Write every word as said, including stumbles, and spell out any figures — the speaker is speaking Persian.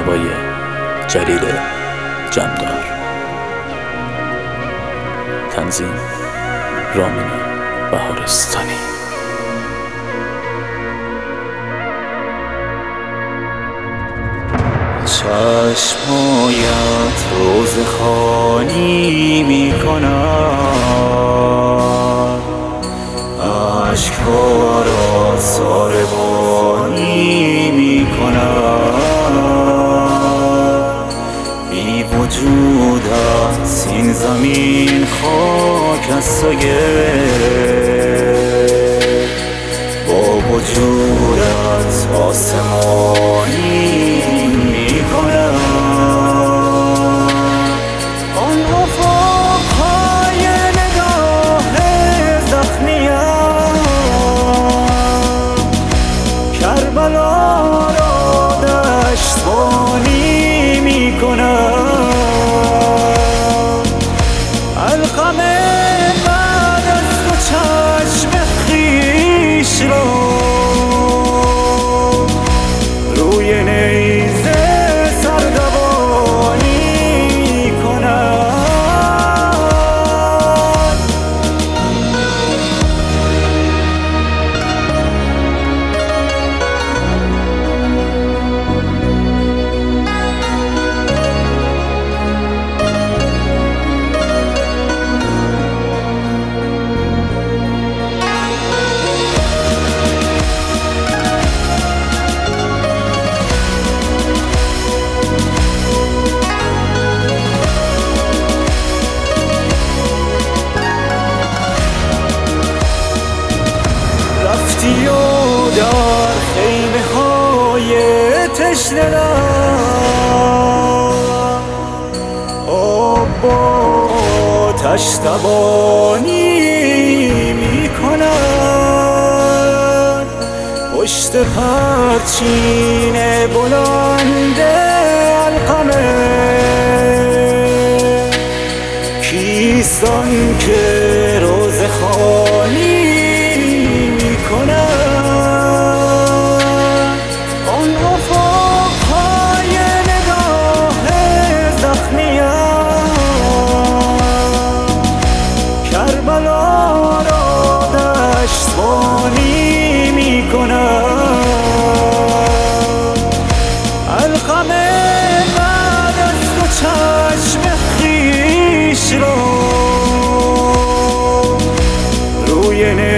نوای جلیل جمدار. تنظیم رامین بهارستانی. چشمایت روز خوانی می کند، اشکها را ساربانی می کند. بی وجودت این زمین خاک است و گل، با وجودت آسمانی می کند. آن افقهای نگاه زخمیم کربلا را دشتبانی می کند. القم بعد از تو چشم خویش را روی نیزه سردبانی کند. رفتی و در خیمه های تشنه دلم آب با تشتبانی می کند. پشت پرچین بلند القمه کیست آن که روز خوانی می کند. آن افقهای نگاه زخمیم کربلا را دشتبانی می کند. القم بعد از تو چشم خویش را روی